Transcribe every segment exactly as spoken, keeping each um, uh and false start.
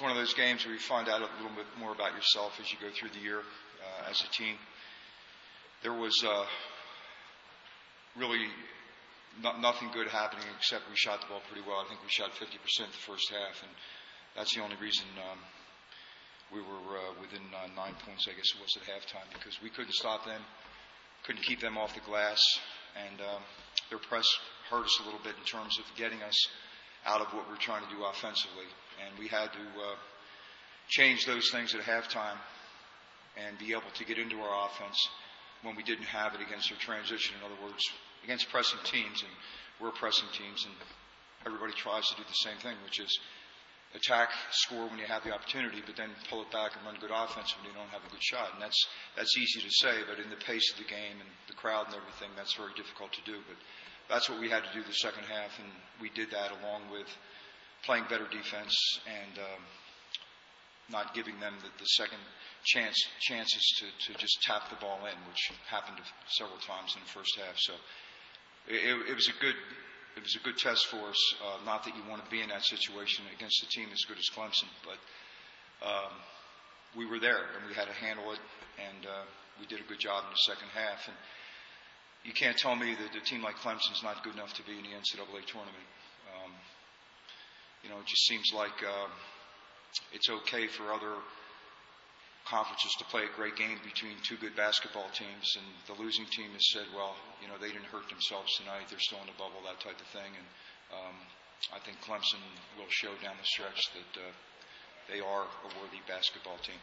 one of those games where you find out a little bit more about yourself as you go through the year uh, as a team. There was uh, really no, nothing good happening except we shot the ball pretty well. I think we shot fifty percent the first half, and that's the only reason um, we were uh, within uh, nine points, I guess it was, at halftime, because we couldn't stop them, couldn't keep them off the glass, and um, their press hurt us a little bit in terms of getting us out of what we're trying to do offensively. And we had to uh, change those things at halftime and be able to get into our offense when we didn't have it against their transition. In other words, against pressing teams, and we're pressing teams, and everybody tries to do the same thing, which is attack, score when you have the opportunity, but then pull it back and run good offense when you don't have a good shot. And that's that's easy to say, but in the pace of the game and the crowd and everything, that's very difficult to do. But that's what we had to do the second half, and we did that along with playing better defense and um, not giving them the, the second chance chances to, to just tap the ball in, which happened several times in the first half. So it, it was a good it was a good test for us. Uh, not that you want to be in that situation against a team as good as Clemson, but um, we were there and we had to handle it, and uh, we did a good job in the second half. And you can't tell me that a team like Clemson is not good enough to be in the N C double A tournament. Um, you know, it just seems like uh, it's okay for other conferences to play a great game between two good basketball teams, and the losing team has said, well, you know, they didn't hurt themselves tonight, they're still in the bubble, that type of thing. And um, I think Clemson will show down the stretch that uh, they are a worthy basketball team.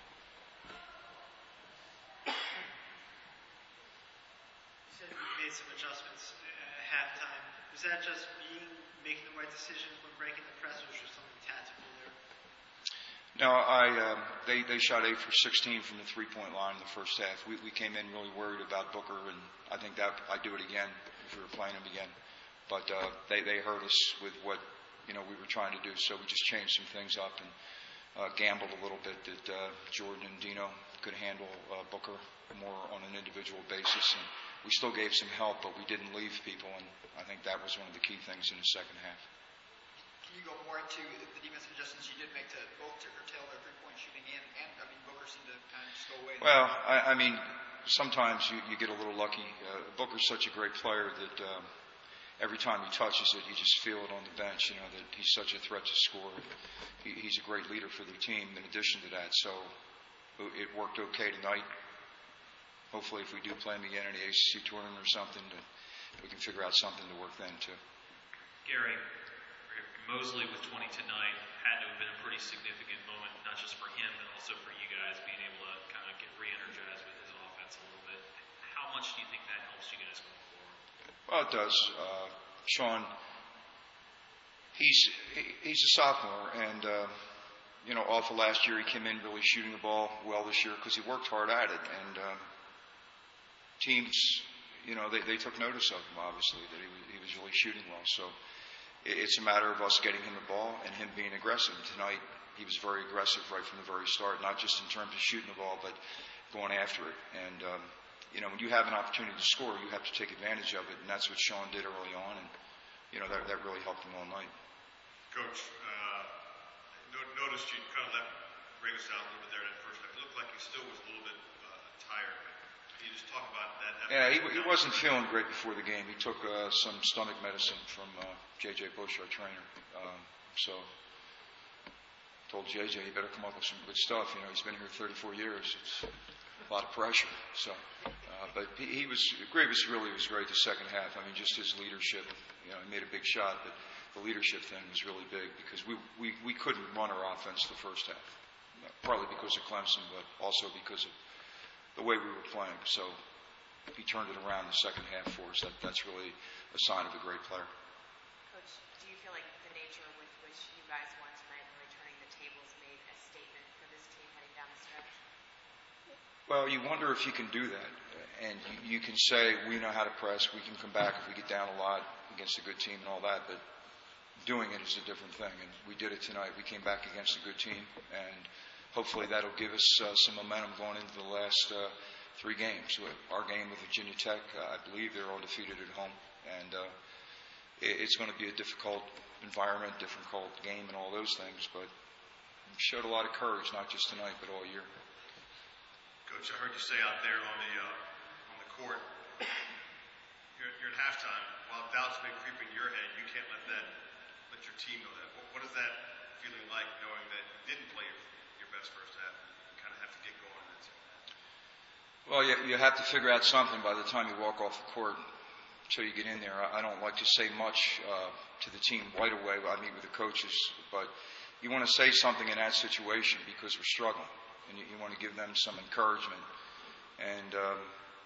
You said you made some adjustments at halftime. Was that just being making the right decisions when breaking the press, or was there something tactical there? No, I um, they they shot eight for sixteen from the three-point line in the first half. We we came in really worried about Booker, and I think that I'd do it again if we were playing him again. But uh, they they hurt us with what you know we were trying to do, so we just changed some things up and uh, gambled a little bit that uh, Jordan and Dino could handle uh, Booker more on an individual basis, and we still gave some help, but we didn't leave people, and I think that was one of the key things in the second half. Can you go more into the defensive adjustments you did make to both to curtail their three-point shooting and, and I mean, Booker seemed to kind of just go away? Well, I, I mean, sometimes you, you get a little lucky. Uh, Booker's such a great player that um, every time he touches it, you just feel it on the bench, you know, that he's such a threat to score. He, he's a great leader for the team in addition to that. So it worked okay tonight. Hopefully if we do play him again in the A C C tournament or something, that we can figure out something to work then, too. Gary, Mosley with twenty tonight had to have been a pretty significant moment, not just for him, but also for you guys being able to kind of get re-energized with his offense a little bit. How much do you think that helps you guys going forward? Well, it does. Uh, Sean, he's he's a sophomore, and uh, you know, off of last year, he came in really shooting the ball well this year because he worked hard at it, and um, teams, you know, they, they took notice of him, obviously, that he was, he was really shooting well. So it's a matter of us getting him the ball and him being aggressive. Tonight, he was very aggressive right from the very start, not just in terms of shooting the ball, but going after it. And, um, you know, when you have an opportunity to score, you have to take advantage of it, and that's what Sean did early on, and, you know, that, that really helped him all night. Coach, uh, noticed you kind of left Ravis down a little bit there at first. It looked like he still was a little bit uh, tired. Can you just talk about that? that yeah, he, he wasn't feeling great before the game. He took uh, some stomach medicine from uh, J J Bush, our trainer. Um, so told J J, you better come up with some good stuff. You know, he's been here thirty-four years. It's a lot of pressure. So, uh, but he, he was, Gravis really was great the second half. I mean, just his leadership. You know, he made a big shot, but the leadership thing was really big because we, we, we couldn't run our offense the first half. Partly because of Clemson, but also because of the way we were playing. So he turned it around the second half for us. That, that's really a sign of a great player. Coach, do you feel like the nature with which you guys won tonight and returning the tables made a statement for this team heading down the stretch? Well, you wonder if you can do that. And you, you can say, we know how to press, we can come back if we get down a lot against a good team and all that, but doing it is a different thing. And we did it tonight. We came back against a good team, and hopefully that'll give us uh, some momentum going into the last uh, three games. Our game with Virginia Tech, uh, I believe they're all defeated at home. And uh, it, it's going to be a difficult environment, difficult game and all those things. But showed a lot of courage, not just tonight, but all year. Coach, I heard you say out there on the uh, on the court, you're, you're at halftime. While doubts may creep in your head, you can't let that let your team know that. What, what is that feeling like, knowing that you didn't play your, your best first half? You kind of have to get going in that second half. Well, you, you have to figure out something by the time you walk off the court until you get in there. I, I don't like to say much uh, to the team right away. I meet with the coaches, but you want to say something in that situation because we're struggling, and you, you want to give them some encouragement. And um,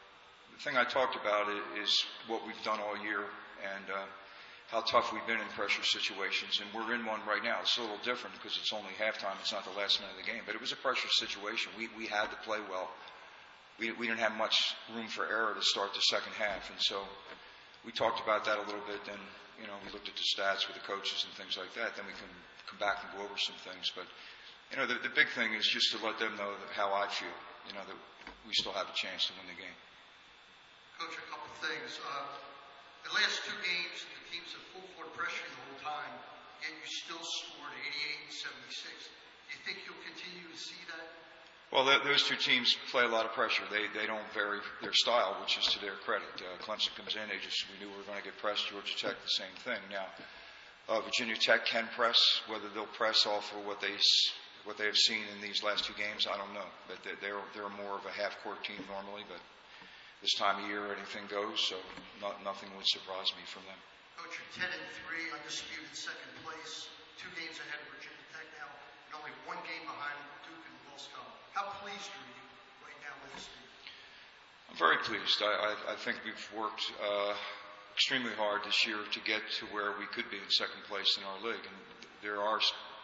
the thing I talked about is what we've done all year and uh, how tough we've been in pressure situations, and we're in one right now. It's a little different because it's only halftime. It's not the last minute of the game, but it was a pressure situation. We we had to play well. We, we didn't have much room for error to start the second half, and so we talked about that a little bit. Then, you know, we looked at the stats with the coaches and things like that. Then we can come back and go over some things. But, you know, the, the big thing is just to let them know that how I feel, you know, that we still have a chance to win the game. Coach, a couple things. Uh, the last two games, the teams have full court pressure the whole time, yet you still scored eighty-eight and seventy-six. Do you think you'll continue to see that? Well, th- those two teams play a lot of pressure. They they don't vary their style, which is to their credit. Uh, Clemson comes in, they just we knew we were going to get pressed. Georgia Tech, the same thing. Now, uh, Virginia Tech can press. Whether they'll press off of what they what they have seen in these last two games, I don't know. But they're they're, they're more of a half-court team normally. But this time of year, anything goes. So not, nothing would surprise me from them. Coach, you're ten and three, undisputed second place, two games ahead of Virginia Tech now, and only one game behind Duke and Will Scott. How pleased are you right now with this team? I'm very pleased. I, I, I think we've worked uh, extremely hard this year to get to where we could be in second place in our league. And there are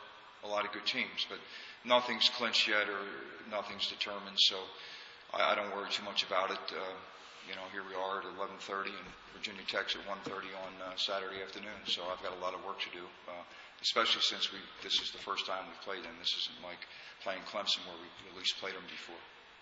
a lot of good teams, but nothing's clinched yet or nothing's determined. So I, I don't worry too much about it. Uh, you know, here we are at eleven thirty, and Virginia Tech's at one thirty on uh, Saturday afternoon. So I've got a lot of work to do, uh, especially since we this is the first time we've played them. This isn't like playing Clemson where we at least played them before.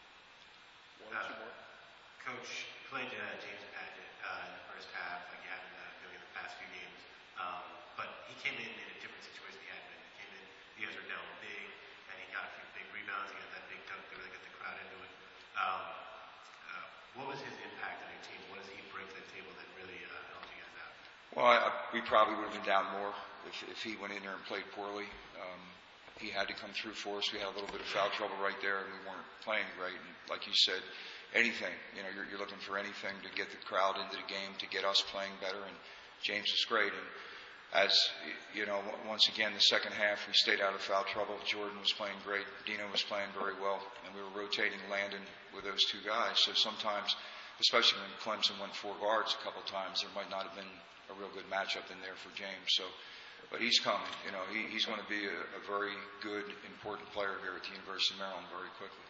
One or two more. Coach, you played uh, James Padgett uh, in the first half, like you had in, uh, doing in the past few games. Um, but he came in in a different situation he had been. He came in, you guys were down big, and he got a few big rebounds. He got that big dunk to really get the crowd into it. Um, uh, what was his impact on your team? What does he bring to the table that really uh, helped you guys out? Well, I, I, we probably would have been down more if, if he went in there and played poorly. Um, he had to come through for us. We had a little bit of foul trouble right there, and we weren't playing great. And like you said, anything, you know, you're, you're looking for anything to get the crowd into the game, to get us playing better. And James was great. And as, you know, once again, the second half, we stayed out of foul trouble. Jordan was playing great. Dino was playing very well. And we were rotating Landon with those two guys. So sometimes, especially when Clemson went four guards a couple times, there might not have been a real good matchup in there for James. So, but he's coming. You know, he, he's going to be a, a very good, important player here at the University of Maryland very quickly.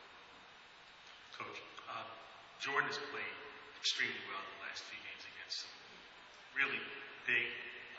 Coach, uh, Jordan has played extremely well in the last few games against some really big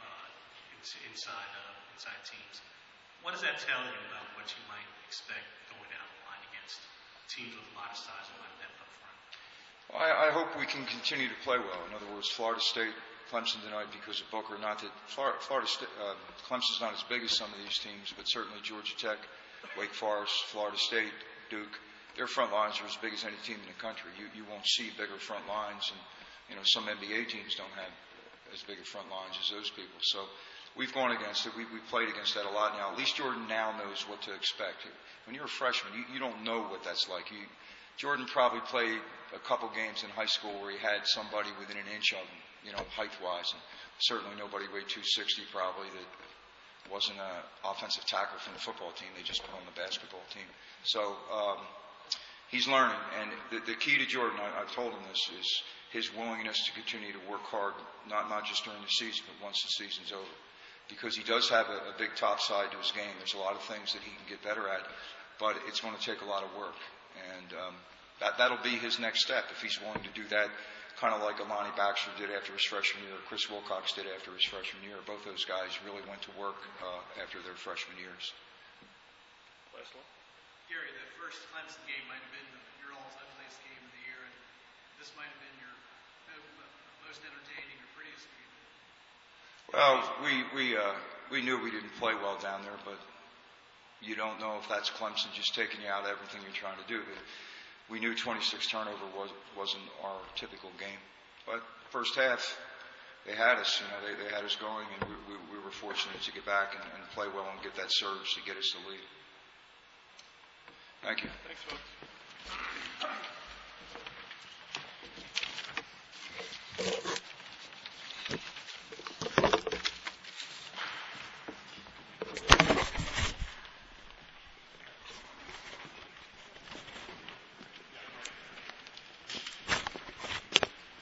uh, inside uh, inside teams. What does that tell you about what you might expect going down the line against teams with a lot of size and a lot of depth up front? Well, I, I hope we can continue to play well. In other words, Florida State, Clemson tonight because of Booker. Not that Florida, Florida State, uh, Clemson's not as big as some of these teams, but certainly Georgia Tech, Wake Forest, Florida State, Duke. Their front lines are as big as any team in the country. You you won't see bigger front lines, and you know some N B A teams don't have as big a front lines as those people. So we've gone against it. We we played against that a lot now. At least Jordan now knows what to expect. When you're a freshman, you, you don't know what that's like. You, Jordan probably played a couple games in high school where he had somebody within an inch of him, you know, height-wise, and certainly nobody weighed two sixty probably that wasn't an offensive tackle from the football team. They just put on the basketball team. So um, he's learning, and the, the key to Jordan, I, I've told him this, is his willingness to continue to work hard, not not just during the season, but once the season's over, because he does have a, a big top side to his game. There's a lot of things that he can get better at, but it's going to take a lot of work, and um, that that'll be his next step if he's willing to do that. Kind of like Alani Baxter did after his freshman year, Chris Wilcox did after his freshman year. Both those guys really went to work uh, after their freshman years. Last one. Gary, the first Clemson game might have been your all's ugliest game of the year, and this might have been your most entertaining or prettiest game. Well, we we uh, we knew we didn't play well down there, but you don't know if that's Clemson just taking you out of everything you're trying to do. But we knew twenty-six turnover was, wasn't our typical game. But first half, they had us. You know, they, they had us going, and we, we, we were fortunate to get back and, and play well and get that surge to get us the lead. Thank you. Thanks, folks.